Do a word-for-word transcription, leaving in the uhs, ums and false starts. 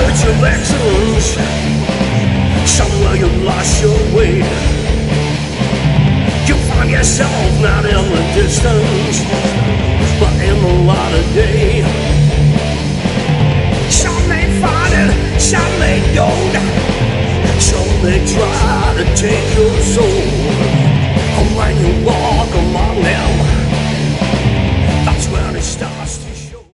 of excellence. Somewhere you lost your way. You find yourself not in the distance, but in the light of day. Some may find it, some may don't. Some may try to take your soul.